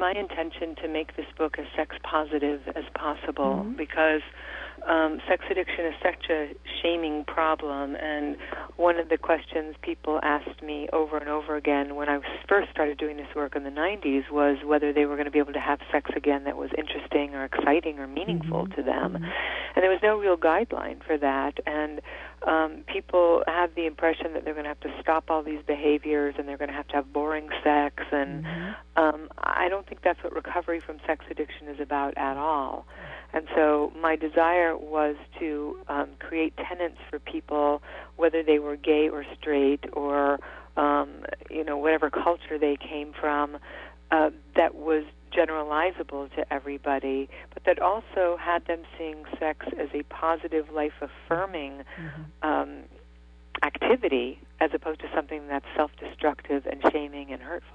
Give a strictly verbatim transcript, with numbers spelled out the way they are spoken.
my intention to make this book as sex positive as possible Mm-hmm. because um, sex addiction is such a shaming problem. And one of the questions people asked me over and over again when I first started doing this work in the nineties was whether they were going to be able to have sex again that was interesting or exciting or meaningful Mm-hmm. to them. Mm-hmm. And there was no real guideline for that. And um, people have the impression that they're going to have to stop all these behaviors and they're going to have to have boring sex. And Mm-hmm. um, I don't think that's what recovery from sex addiction is about at all. And so my desire was to um, create tenets for people, whether they were gay or straight or, um, you know, whatever culture they came from, uh, that was generalizable to everybody, but that also had them seeing sex as a positive, life-affirming Mm-hmm. um, activity as opposed to something that's self-destructive and shaming and hurtful.